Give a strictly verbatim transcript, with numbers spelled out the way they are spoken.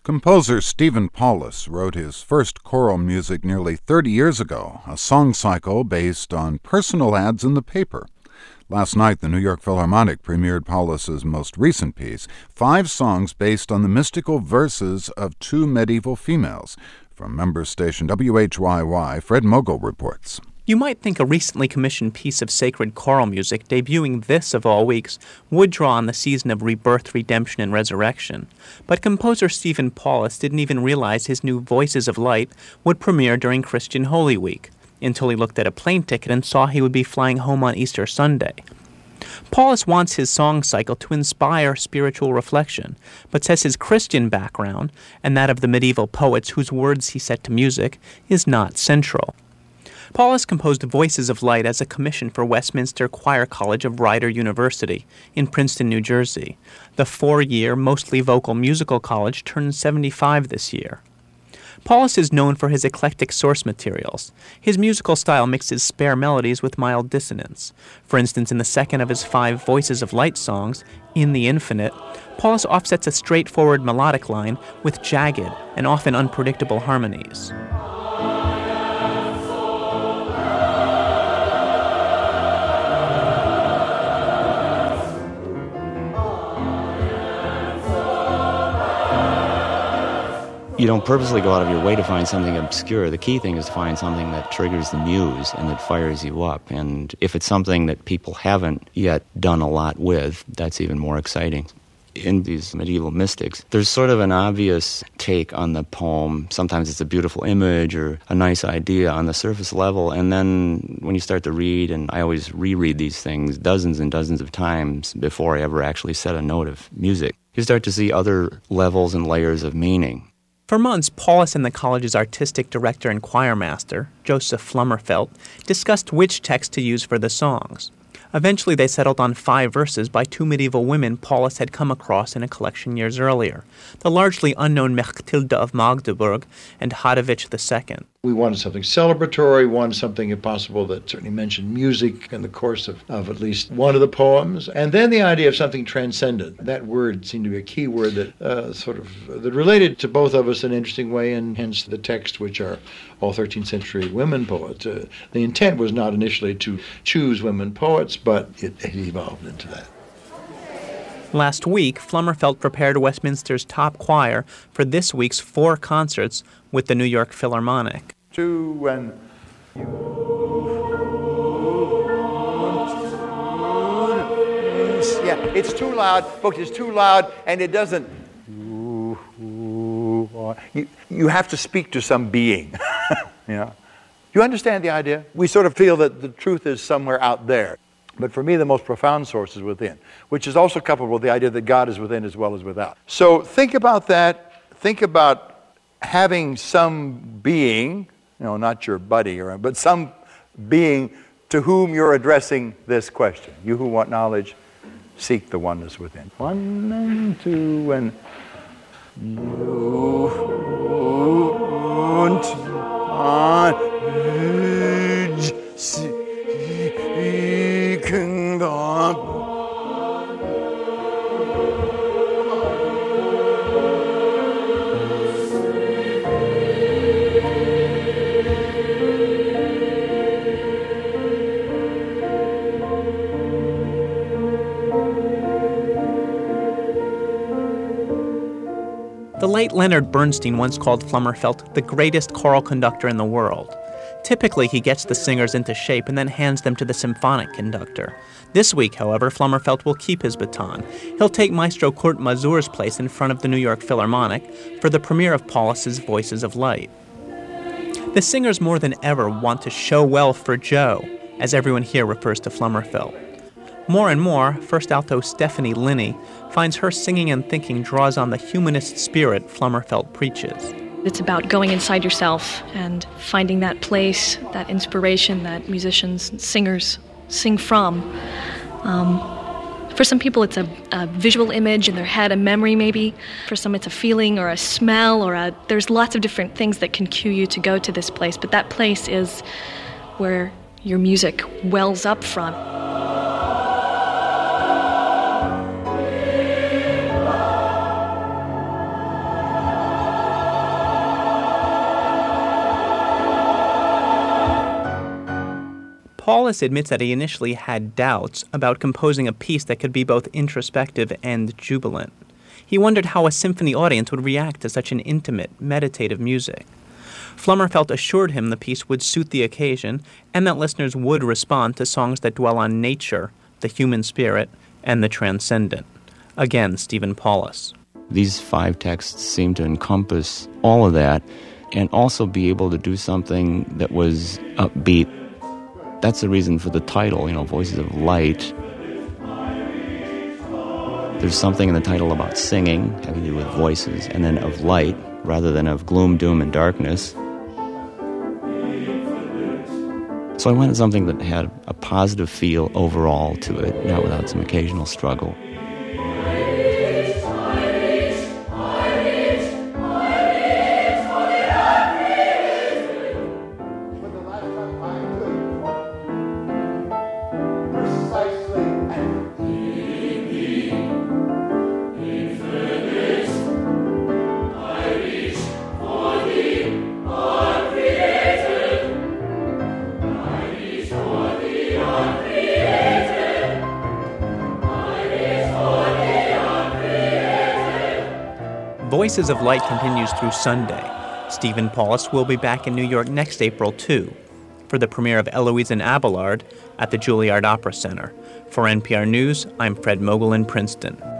Composer Stephen Paulus wrote his first choral music nearly thirty years ago, a song cycle based on personal ads in the paper. Last night, the New York Philharmonic premiered Paulus's most recent piece, five songs based on the mystical verses of two medieval females. From member station W H Y Y, Fred Mogul reports. You might think a recently commissioned piece of sacred choral music debuting this of all weeks would draw on the season of rebirth, redemption, and resurrection. But composer Stephen Paulus didn't even realize his new Voices of Light would premiere during Christian Holy Week, until he looked at a plane ticket and saw he would be flying home on Easter Sunday. Paulus wants his song cycle to inspire spiritual reflection, but says his Christian background, and that of the medieval poets whose words he set to music, is not central. Paulus composed Voices of Light as a commission for Westminster Choir College of Rider University in Princeton, New Jersey. The four-year, mostly vocal musical college turned seventy-five this year. Paulus is known for his eclectic source materials. His musical style mixes spare melodies with mild dissonance. For instance, in the second of his five Voices of Light songs, In the Infinite, Paulus offsets a straightforward melodic line with jagged and often unpredictable harmonies. You don't purposely go out of your way to find something obscure. The key thing is to find something that triggers the muse and that fires you up. And if it's something that people haven't yet done a lot with, that's even more exciting. In these medieval mystics, there's sort of an obvious take on the poem. Sometimes it's a beautiful image or a nice idea on the surface level. And then when you start to read, and I always reread these things dozens and dozens of times before I ever actually set a note of music, you start to see other levels and layers of meaning. For months, Paulus and the college's artistic director and choir master, Joseph Flummerfelt, discussed which text to use for the songs. Eventually, they settled on five verses by two medieval women Paulus had come across in a collection years earlier, the largely unknown Mechtilde of Magdeburg and Hadovich the Second. We wanted something celebratory, wanted something, if possible, that certainly mentioned music in the course of, of at least one of the poems. And then the idea of something transcendent. That word seemed to be a key word that uh, sort of that related to both of us in an interesting way, and hence the text, which are all thirteenth century women poets. Uh, the intent was not initially to choose women poets, but it, it evolved into that. Last week, Flummerfelt prepared Westminster's top choir for this week's four concerts with the New York Philharmonic. Two and yeah, it's too loud, folks. It's too loud, and it doesn't. You you have to speak to some being. You know, you understand the idea? We sort of feel that the truth is somewhere out there. But for me, the most profound source is within, which is also coupled with the idea that God is within as well as without. So think about that. Think about having some being, you know, not your buddy, or but some being to whom you're addressing this question. You who want knowledge, seek the oneness within. One and two and you want knowledge, seek the The late Leonard Bernstein once called Flummerfelt the greatest choral conductor in the world. Typically, he gets the singers into shape and then hands them to the symphonic conductor. This week, however, Flummerfelt will keep his baton. He'll take Maestro Kurt Mazur's place in front of the New York Philharmonic for the premiere of Paulus's Voices of Light. The singers more than ever want to show well for Joe, as everyone here refers to Flummerfelt. More and more, first alto Stephanie Linney finds her singing and thinking draws on the humanist spirit Flummerfelt preaches. It's about going inside yourself and finding that place, that inspiration that musicians and singers sing from. Um, for some people, it's a, a visual image in their head, a memory maybe. For some, it's a feeling or a smell, or a, there's lots of different things that can cue you to go to this place. But that place is where your music wells up from. Paulus admits that he initially had doubts about composing a piece that could be both introspective and jubilant. He wondered how a symphony audience would react to such an intimate, meditative music. Flummerfelt assured him the piece would suit the occasion and that listeners would respond to songs that dwell on nature, the human spirit, and the transcendent. Again, Stephen Paulus. These five texts seem to encompass all of that and also be able to do something that was upbeat. That's the reason for the title, you know, Voices of Light. There's something in the title about singing, having to do with voices, and then of light, rather than of gloom, doom, and darkness. So I wanted something that had a positive feel overall to it, not without some occasional struggle. Voices of Light continues through Sunday. Stephen Paulus will be back in New York next April, too, for the premiere of Eloise and Abelard at the Juilliard Opera Center. For N P R News, I'm Fred Mogul in Princeton.